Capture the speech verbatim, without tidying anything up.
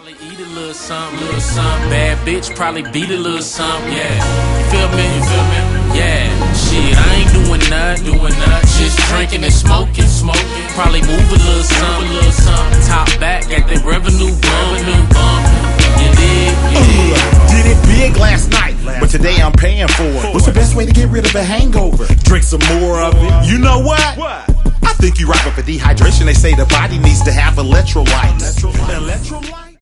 Probably eat a little something, little something. Bad bitch probably beat a little something, yeah. You feel me? You feel me? Yeah. Shit, I ain't doing nothing, doing nothing. Just drinking and smoking, smoking. Probably move a little something, little something. Top back, got that revenue bumping, bumping. You dig? You dig? Did it big last night, but today I'm paying for it. What's the best way to get rid of a hangover? Drink some more of it. You know what? I think you rock up for dehydration. They say the body needs to have electrolytes. Electrolytes.